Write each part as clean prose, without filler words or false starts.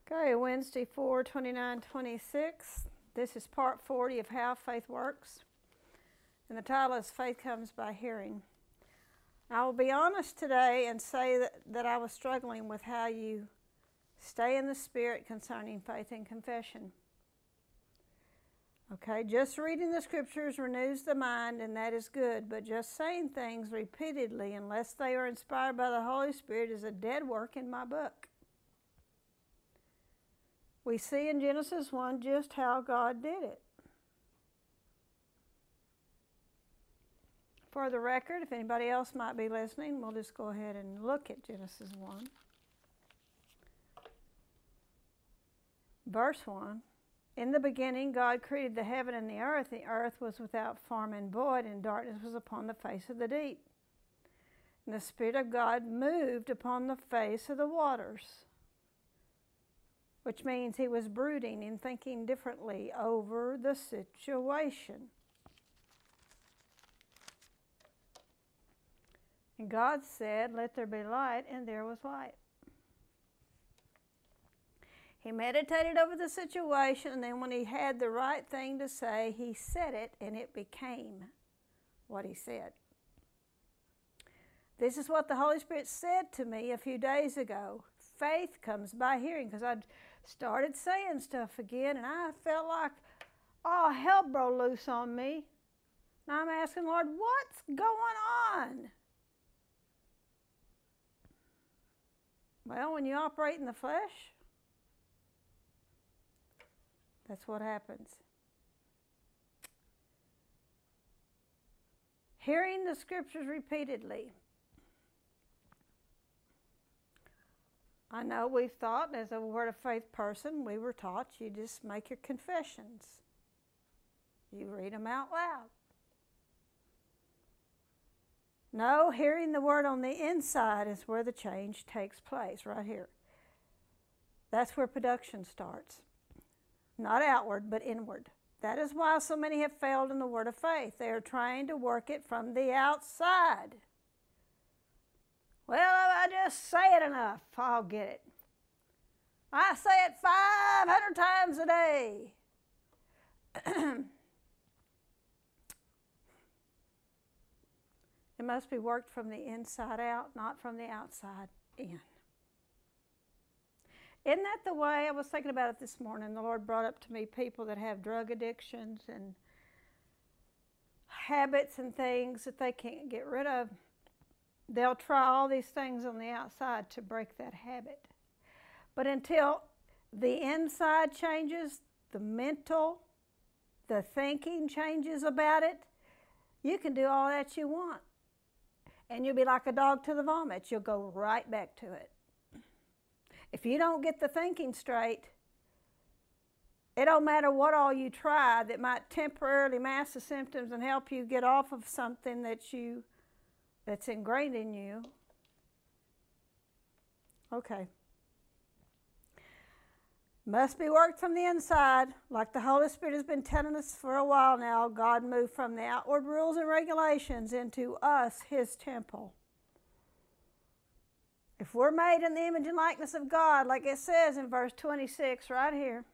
Okay, Wednesday 4/29/26. This is part 40 of How Faith Works. And the title is Faith Comes by Hearing. I will be honest today and say that I was struggling with how you stay in the Spirit concerning faith and confession. Okay, just reading the scriptures renews the mind, and that is good, but just saying things repeatedly, unless they are inspired by the Holy Spirit, is a dead work in my book. We see in Genesis 1 just how God did it. For the record, if anybody else might be listening, we'll just go ahead and look at Genesis 1. Verse 1. In the beginning, God created the heaven and the earth. The earth was without form and void, and darkness was upon the face of the deep. And the Spirit of God moved upon the face of the waters, which means he was brooding and thinking differently over the situation. And God said, "Let there be light," and there was light. He meditated over the situation, and then when he had the right thing to say, he said it, and it became what he said. This is what the Holy Spirit said to me a few days ago. Faith comes by hearing, because I'd started saying stuff again, and I felt like, hell broke loose on me. And I'm asking, Lord, what's going on? Well, when you operate in the flesh, that's what happens. Hearing the scriptures repeatedly. I know we've thought, as a Word of Faith person, we were taught you just make your confessions. You read them out loud. No, hearing the Word on the inside is where the change takes place, right here. That's where production starts. Not outward, but inward. That is why so many have failed in the Word of Faith. They are trying to work it from the outside. Well, if I just say it enough, I'll get it. I say it 500 times a day. It must be worked from the inside out, not from the outside in. Isn't that the way? I was thinking about it this morning. The Lord brought up to me people that have drug addictions and habits and things that they can't get rid of. They'll try all these things on the outside to break that habit. But until the inside changes, the mental, the thinking changes about it, you can do all that you want. And you'll be like a dog to the vomit. You'll go right back to it. If you don't get the thinking straight, it don't matter what all you try that might temporarily mask the symptoms and help you get off of something that's ingrained in you. Okay. Must be worked from the inside. Like the Holy Spirit has been telling us for a while now, God moved from the outward rules and regulations into us, His temple. If we're made in the image and likeness of God, like it says in verse 26 right here.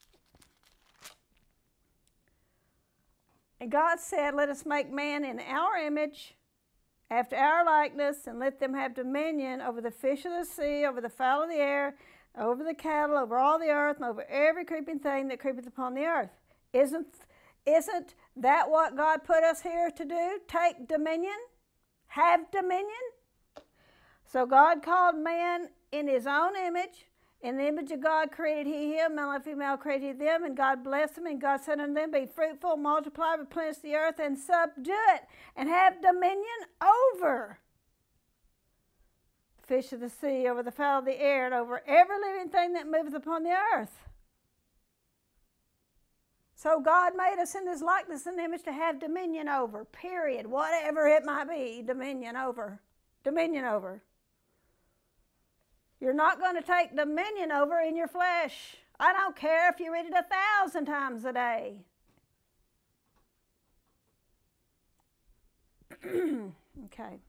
And God said, "Let us make man in our image, after our likeness, and let them have dominion over the fish of the sea, over the fowl of the air, over the cattle, over all the earth, and over every creeping thing that creepeth upon the earth." Isn't that what God put us here to do? Take dominion? Have dominion? So God called man in His own image. In the image of God created He him, male and female created He them, and God blessed them, and God said unto them, "Be fruitful, multiply, replenish the earth, and subdue it, and have dominion over the fish of the sea, over the fowl of the air, and over every living thing that moveth upon the earth." So God made us in His likeness and image to have dominion over, period. Whatever it might be, dominion over. Dominion over. You're not going to take dominion over in your flesh. I don't care if you read it 1,000 times a day. Okay.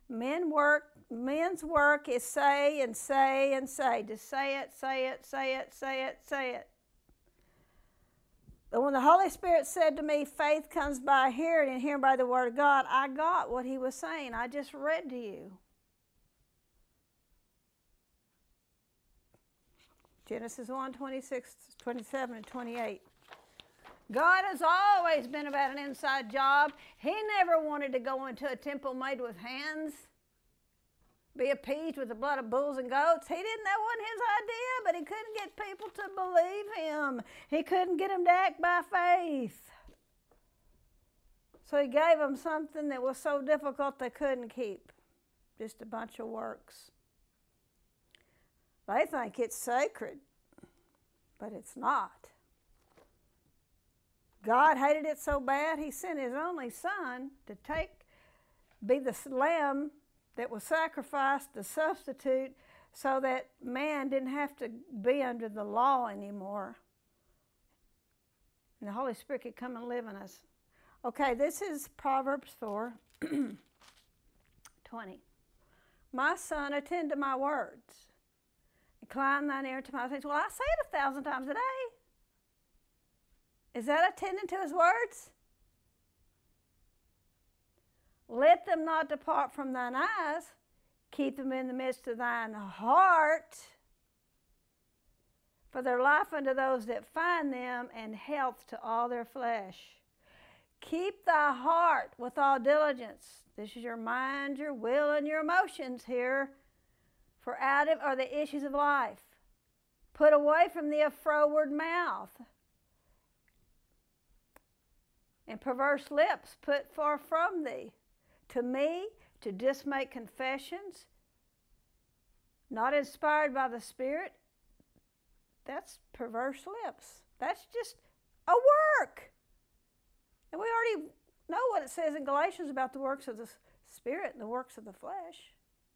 Men's work is say and say and say. Just say it, say it, say it, say it, say it. But when the Holy Spirit said to me, faith comes by hearing and hearing by the Word of God, I got what he was saying. I just read to you. Genesis 1, 26, 27, and 28. God has always been about an inside job. He never wanted to go into a temple made with hands, be appeased with the blood of bulls and goats. He didn't, that wasn't his idea, but he couldn't get people to believe him. He couldn't get them to act by faith. So he gave them something that was so difficult they couldn't keep. Just a bunch of works. They think it's sacred, but it's not. God hated it so bad, he sent his only son to be the lamb that was sacrificed, the substitute, so that man didn't have to be under the law anymore. And the Holy Spirit could come and live in us. Okay, this is Proverbs 4, 20. My son, attend to my words. Incline thine ear to my things. Well, I say it 1,000 times a day. Is that attending to his words? Let them not depart from thine eyes. Keep them in the midst of thine heart. For their life unto those that find them, and health to all their flesh. Keep thy heart with all diligence. This is your mind, your will, and your emotions here. For out of are the issues of life. Put away from thee a froward mouth, and perverse lips put far from thee. To me, to just make confessions, not inspired by the Spirit, that's perverse lips. That's just a work. And we already know what it says in Galatians about the works of the Spirit and the works of the flesh.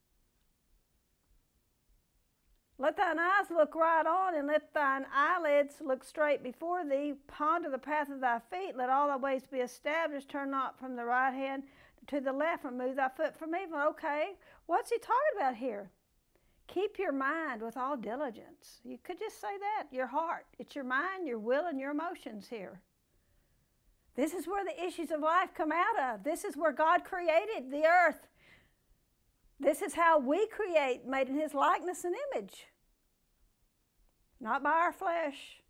Let thine eyes look right on, and let thine eyelids look straight before thee. Ponder the path of thy feet. Let all thy ways be established. Turn not from the right hand to the left. Remove thy foot from evil. Okay, what's he talking about here? Keep your mind with all diligence. You could just say that, your heart. It's your mind, your will, and your emotions here. This is where the issues of life come out of. This is where God created the earth. This is how we create, made in his likeness and image. Not by our flesh.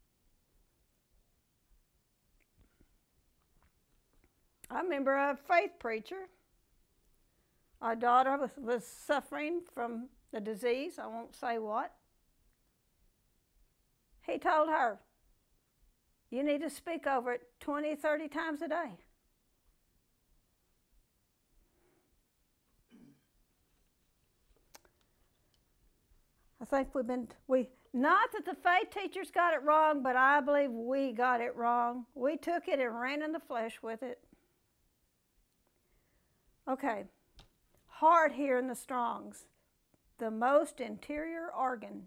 I remember a faith preacher. Our daughter was suffering from the disease. I won't say what. He told her, you need to speak over it 20, 30 times a day. I think not that the faith teachers got it wrong, but I believe we got it wrong. We took it and ran in the flesh with it. Okay, heart here in the Strongs, the most interior organ,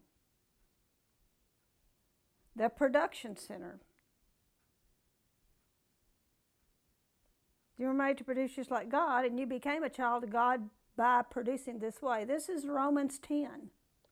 the production center. You were made to produce just like God, and you became a child of God by producing this way. This is Romans 10.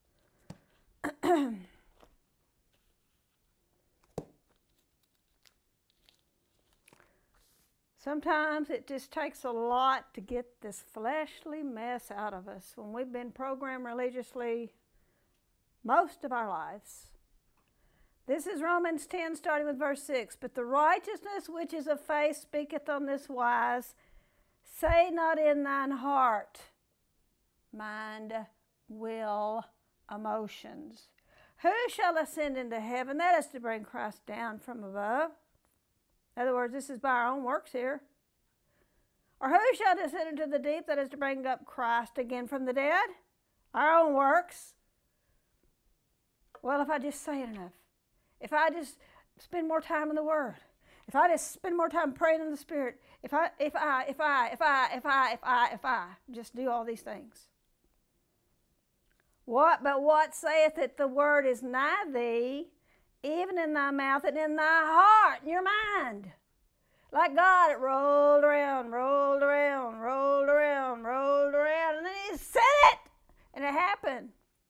Sometimes it just takes a lot to get this fleshly mess out of us when we've been programmed religiously most of our lives. This is Romans 10, starting with verse 6. But the righteousness which is of faith speaketh on this wise, say not in thine heart, mind, will, emotions. Who shall ascend into heaven? That is to bring Christ down from above. In other words, this is by our own works here. Or who shall descend into the deep? That is to bring up Christ again from the dead. Our own works. Well, if I just say it enough, if I just spend more time in the Word, if I just spend more time praying in the Spirit, if I just do all these things. But what saith it? The word is nigh thee, even in thy mouth and in thy heart, in your mind. Like God, it rolled around, rolled around, rolled around, rolled around, and then happen.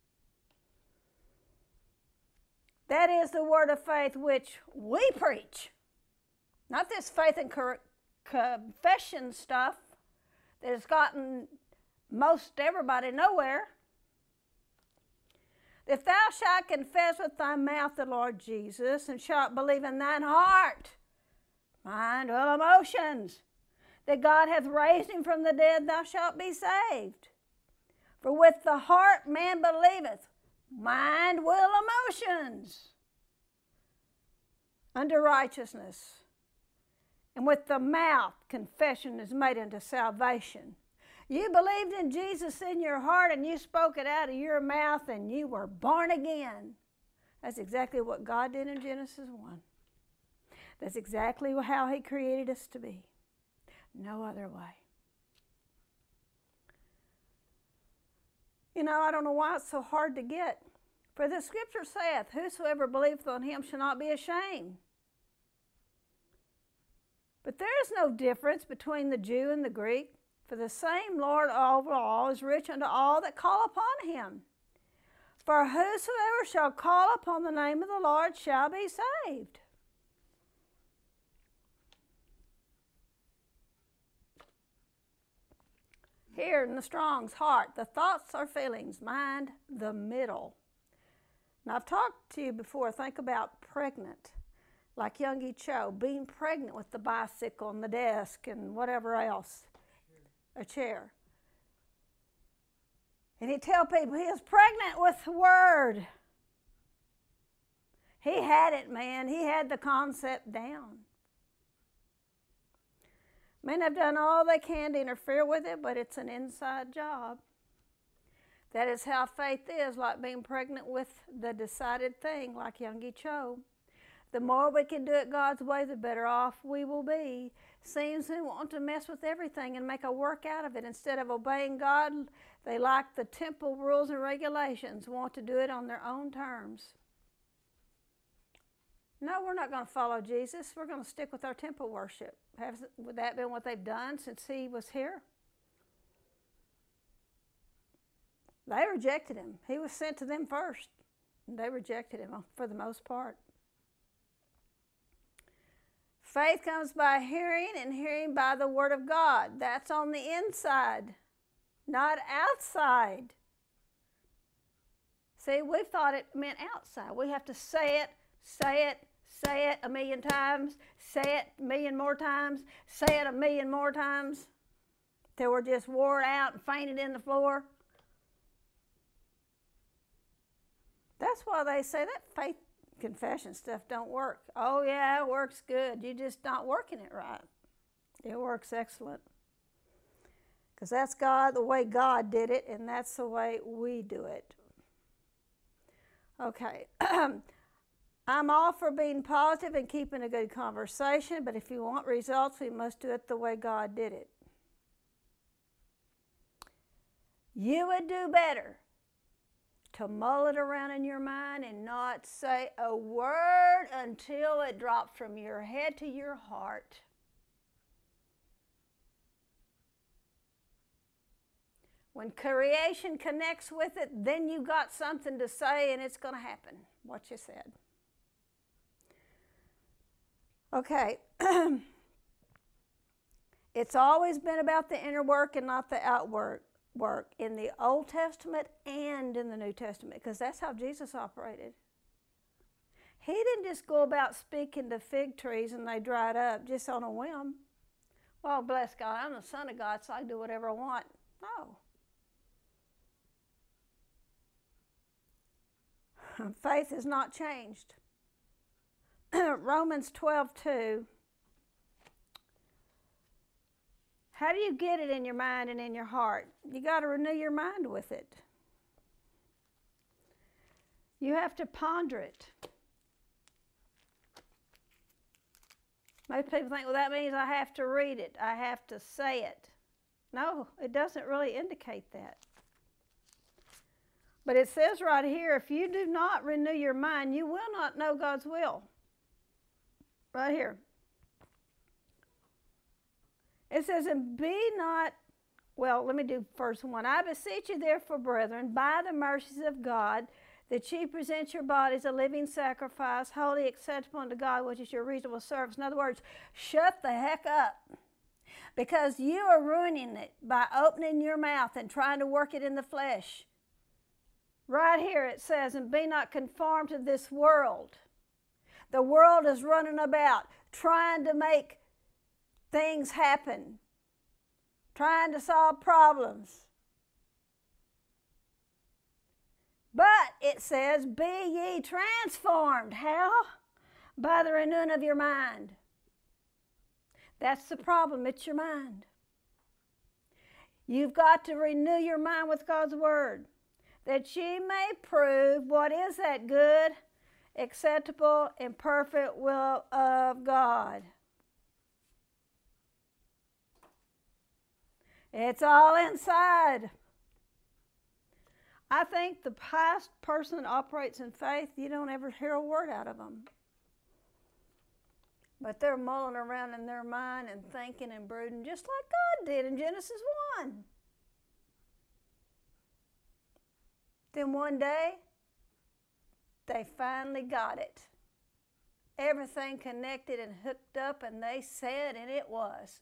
That is the word of faith which we preach. Not this faith and confession stuff that has gotten most everybody nowhere. If thou shalt confess with thy mouth the Lord Jesus, and shalt believe in thine heart, mind, will, emotions, that God hath raised him from the dead, thou shalt be saved. For with the heart man believeth, mind, will, emotions, unto righteousness. And with the mouth confession is made unto salvation. You believed in Jesus in your heart and you spoke it out of your mouth and you were born again. That's exactly what God did in Genesis 1. That's exactly how he created us to be. No other way. You know, I don't know why it's so hard to get. For the scripture saith, whosoever believeth on him shall not be ashamed. But there is no difference between the Jew and the Greek, for the same Lord over all is rich unto all that call upon him. For whosoever shall call upon the name of the Lord shall be saved. Here in the Strong's heart, the thoughts or feelings, mind, the middle. Now, I've talked to you before, think about pregnant, like Youngie Cho, being pregnant with the bicycle and the desk and whatever else, a chair. And he'd tell people he was pregnant with the Word. He had it, man. He had the concept down. Men have done all they can to interfere with it, but it's an inside job. That is how faith is, like being pregnant with the decided thing, like Youngie Cho. The more we can do it God's way, the better off we will be. Seems they want to mess with everything and make a work out of it. Instead of obeying God, they like the temple rules and regulations, want to do it on their own terms. No, we're not going to follow Jesus. We're going to stick with our temple worship. Would that been what they've done since he was here? They rejected him. He was sent to them first. And they rejected him for the most part. Faith comes by hearing, and hearing by the Word of God. That's on the inside, not outside. See, we've thought it meant outside. We have to say it, say it, say it 1,000,000 times, say it 1,000,000 more times, say it 1,000,000 more times, till we're just wore out and fainted in the floor. That's why they say that faith confession stuff don't work. Oh yeah, it works good. You're just not working it right. It works excellent. Because that's God, the way God did it, and that's the way we do it. Okay. I'm all for being positive and keeping a good conversation, but if you want results, we must do it the way God did it. You would do better to mull it around in your mind and not say a word until it drops from your head to your heart. When creation connects with it, then you got something to say and it's going to happen, what you said. Okay. It's always been about the inner work and not the outward work in the Old Testament and in the New Testament, because that's how Jesus operated. He didn't just go about speaking to fig trees and they dried up just on a whim. Well, bless God, I'm the Son of God, so I can do whatever I want. No. Faith has not changed. Romans 12:2. How do you get it in your mind and in your heart? You got to renew your mind with it. You have to ponder it. Most people think, well, that means I have to read it. I have to say it. No, it doesn't really indicate that. But it says right here, if you do not renew your mind, you will not know God's will. Right here. It says, and be not Well, let me do first one. I beseech you, therefore, brethren, by the mercies of God, that ye present your bodies a living sacrifice, holy, acceptable unto God, which is your reasonable service. In other words, shut the heck up. Because you are ruining it by opening your mouth and trying to work it in the flesh. Right here it says, and be not conformed to this world. The world is running about trying to make things happen, trying to solve problems. But it says, be ye transformed. How? By the renewing of your mind. That's the problem. It's your mind. You've got to renew your mind with God's Word, that ye may prove what is that good, acceptable, and perfect will of God. It's all inside. I think the highest person that operates in faith, you don't ever hear a word out of them. But they're mulling around in their mind and thinking and brooding just like God did in Genesis 1. Then one day, they finally got it. Everything connected and hooked up, and they said, and it was.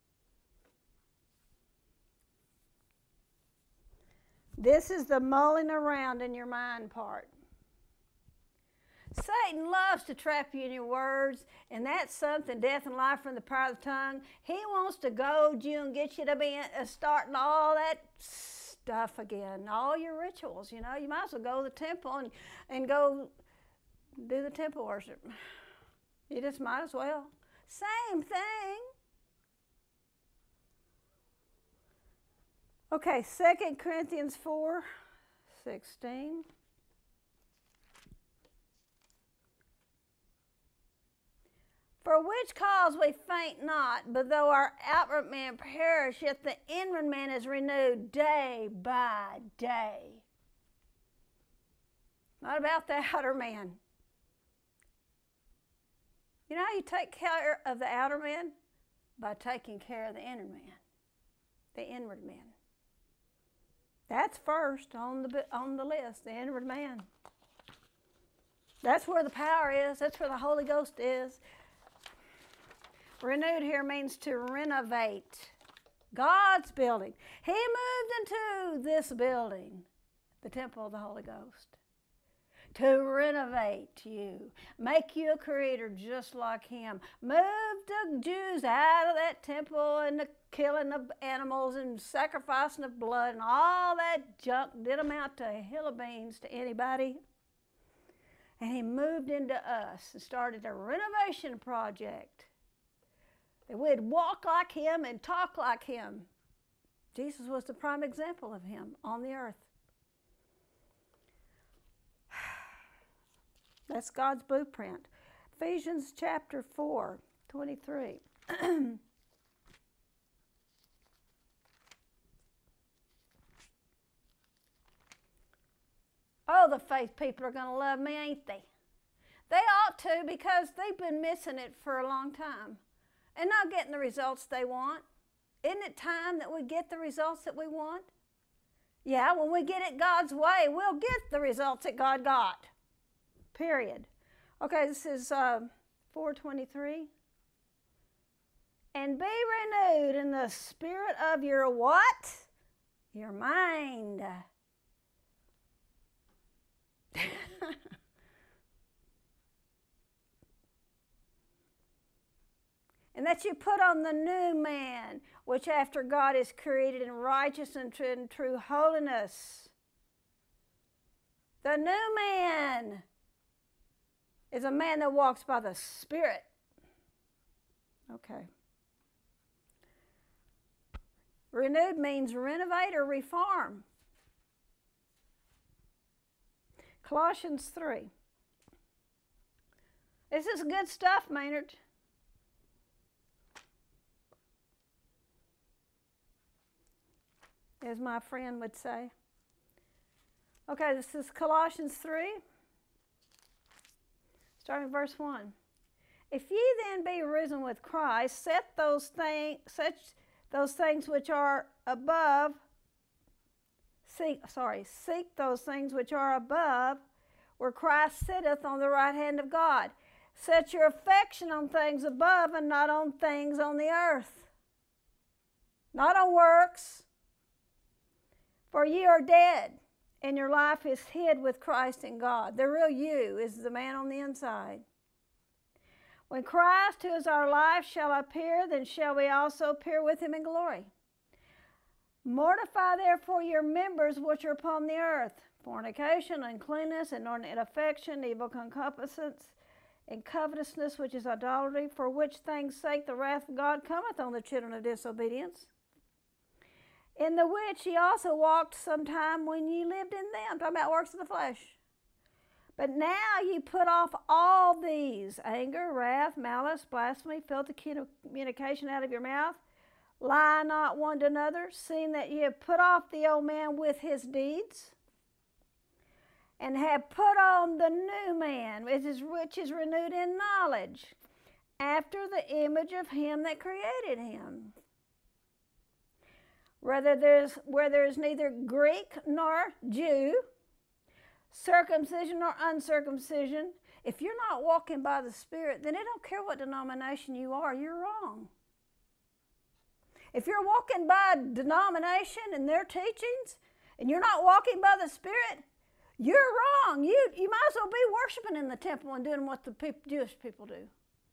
This is the mulling around in your mind part. Satan loves to trap you in your words, and that's something, death and life from the power of the tongue. He wants to goad you and get you to be starting all that stuff again, all your rituals. You know, you might as well go to the temple and go do the temple worship. You just might as well. Same thing. Okay, 2 Corinthians 4:16. For which cause we faint not, but though our outward man perish, yet the inward man is renewed day by day. Not about the outer man. You know how you take care of the outer man? By taking care of the inner man, the inward man. That's first on the list, the inward man. That's where the power is. That's where the Holy Ghost is. Renewed here means to renovate. God's building. He moved into this building, the temple of the Holy Ghost, to renovate you, make you a creator just like Him. Move the Jews out of that temple and the killing of animals and sacrificing of blood and all that junk. Did them out to a hill of beans to anybody. And He moved into us and started a renovation project. That we'd walk like Him and talk like Him. Jesus was the prime example of Him on the earth. That's God's blueprint. Ephesians chapter 4:23. Oh, the faith people are going to love me, ain't they? They ought to, because they've been missing it for a long time and not getting the results they want. Isn't it time that we get the results that we want? Yeah, when we get it God's way, we'll get the results that God got. Period. Okay, this is 4:23. And be renewed in the spirit of your what? Your mind. And that you put on the new man, which after God is created in righteousness and true holiness. The new man is a man that walks by the Spirit. Okay. Renewed means renovate or reform. Colossians 3. This is good stuff, Maynard. As my friend would say. Okay, this is Colossians 3, starting verse 1. If ye then be risen with Christ, set those those things which are above. Seek those things which are above, where Christ sitteth on the right hand of God. Set your affection on things above and not on things on the earth. Not on works. For ye are dead, and your life is hid with Christ in God. The real you is the man on the inside. When Christ, who is our life, shall appear, then shall we also appear with him in glory. Mortify therefore your members which are upon the earth, fornication, uncleanness, inordinate affection, evil concupiscence, and covetousness, which is idolatry, for which things' sake the wrath of God cometh on the children of disobedience, in the which ye also walked sometime when ye lived in them. Talking about works of the flesh. But now ye put off all these: anger, wrath, malice, blasphemy, filthy communication out of your mouth. Lie not one to another, seeing that ye have put off the old man with his deeds, and have put on the new man, which is renewed in knowledge, after the image of him that created him. Where there is neither Greek nor Jew, circumcision or uncircumcision. If you're not walking by the Spirit, then it don't care what denomination you are, you're wrong. If you're walking by a denomination and their teachings, and you're not walking by the Spirit, you're wrong. You might as well be worshiping in the temple and doing what the Jewish people do.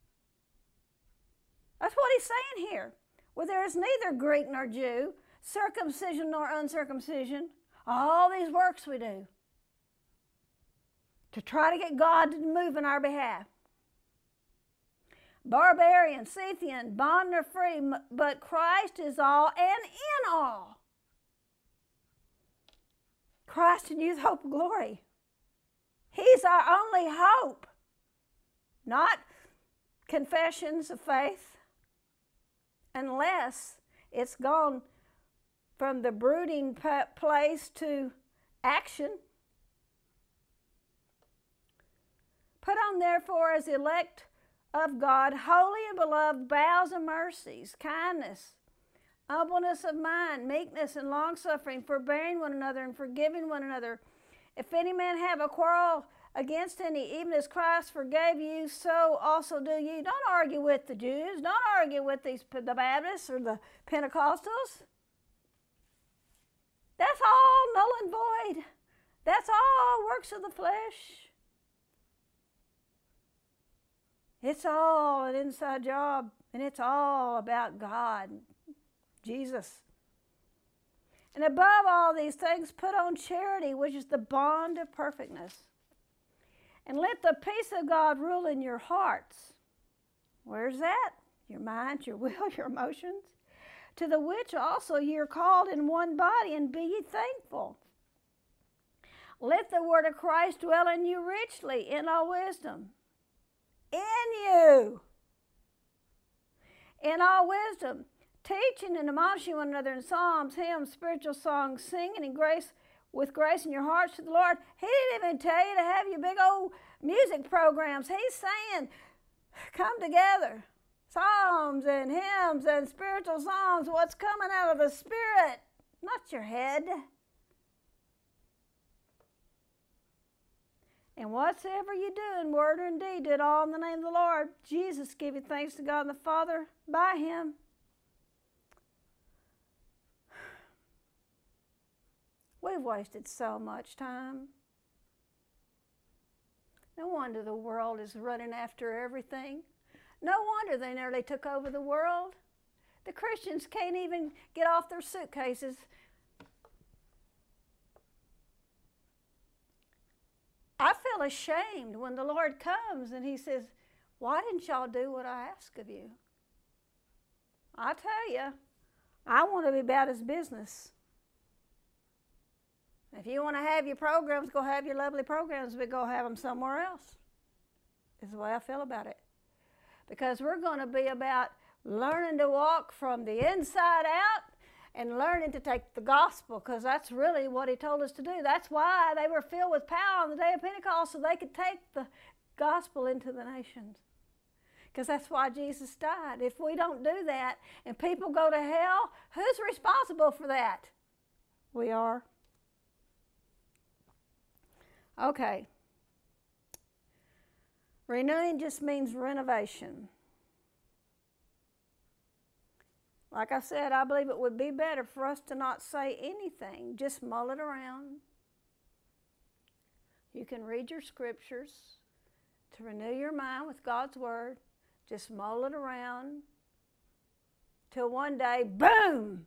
That's what he's saying here. Where there is neither Greek nor Jew, circumcision nor uncircumcision, all these works we do to try to get God to move in our behalf. Barbarian, Scythian, bond or free, but Christ is all and in all. Christ in you, the hope of glory. He's our only hope, not confessions of faith, unless it's gone from the brooding place to action. Put on therefore as elect of God, holy and beloved, bowels and mercies, kindness, humbleness of mind, meekness and longsuffering, forbearing one another and forgiving one another. If any man have a quarrel against any, even as Christ forgave you, so also do ye. Don't argue with the Jews. Don't argue with the Baptists or the Pentecostals. That's all null and void. That's all works of the flesh. It's all an inside job, and it's all about God, Jesus. And above all these things, put on charity, which is the bond of perfectness. And let the peace of God rule in your hearts. Where's that? Your mind, your will, your emotions. To the which also ye are called in one body, and be ye thankful. Let the word of Christ dwell in you richly in all wisdom. In you. In all wisdom. Teaching and admonishing one another in psalms, hymns, spiritual songs, singing in grace, with grace in your hearts to the Lord. He didn't even tell you to have your big old music programs. He's saying, come together. Psalms and hymns and spiritual songs, what's coming out of the Spirit, not your head. And whatsoever you do in word or in deed, do it all in the name of the Lord Jesus, giving thanks to God and the Father by him. We've wasted so much time. No wonder the world is running after everything. No wonder they nearly took over the world. The Christians can't even get off their suitcases. I feel ashamed when the Lord comes and he says, why didn't y'all do what I asked of you? I tell you, I want to be about his business. If you want to have your programs, go have your lovely programs, but go have them somewhere else. Is the way I feel about it. Because we're going to be about learning to walk from the inside out and learning to take the gospel, because that's really what he told us to do. That's why they were filled with power on the day of Pentecost, so they could take the gospel into the nations. because that's why Jesus died. If we don't do that and people go to hell, who's responsible for that? We are. Okay. Renewing just means renovation. Like I said, I believe it would be better for us to not say anything. Just mull it around. You can read your scriptures to renew your mind with God's word. Just mull it around till one day, boom!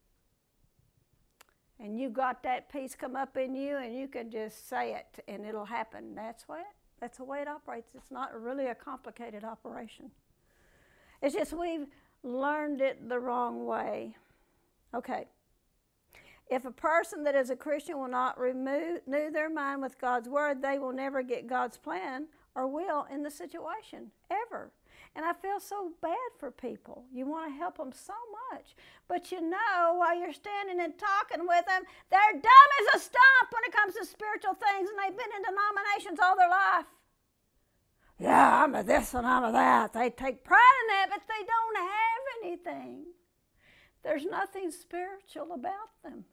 And you got that peace come up in you and you can just say it and it'll happen. That's the way it operates. It's not really a complicated operation. It's just we've learned it the wrong way. Okay. If a person that is a Christian will not renew their mind with God's word, they will never get God's plan or will in the situation, ever. And I feel so bad for people. You want to help them so much. But you know, while you're standing and talking with them, they're dumb as a stump when it comes to spiritual things, and they've been in denominations all their life. Yeah, I'm a this and I'm a that. They take pride in that, but they don't have anything. There's nothing spiritual about them.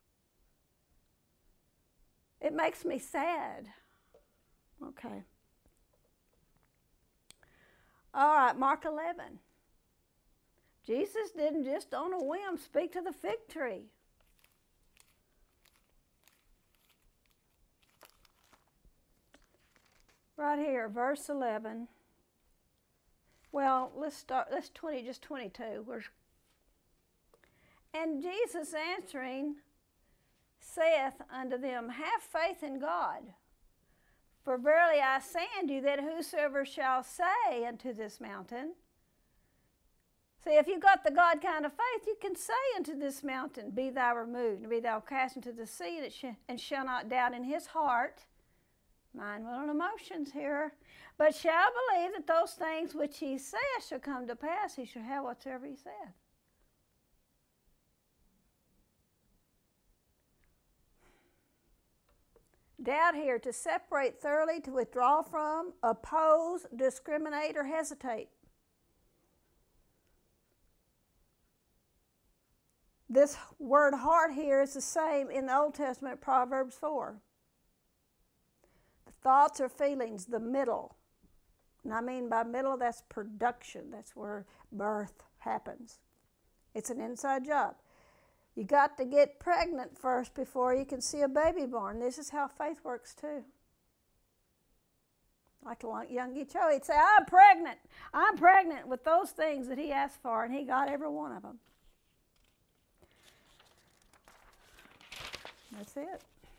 It makes me sad. Okay. All right, Mark 11. Jesus didn't just on a whim speak to the fig tree. Right here, verse 11. Well, let's 22. And Jesus answering saith unto them, have faith in God. For verily I say unto you that whosoever shall say unto this mountain. See, if you've got the God kind of faith, you can say unto this mountain, be thou removed, and be thou cast into the sea, and shall not doubt in his heart. Mind, will, and emotions here. But shall believe that those things which he saith shall come to pass. He shall have whatsoever he saith. Doubt here, to separate thoroughly, to withdraw from, oppose, discriminate, or hesitate. This word heart here is the same in the Old Testament, Proverbs 4. The thoughts or feelings, the middle. And I mean by middle, that's production. That's where birth happens. It's an inside job. You got to get pregnant first before you can see a baby born. This is how faith works too. Like Youngie Cho, he'd say, I'm pregnant. I'm pregnant with those things that he asked for, and he got every one of them. That's it.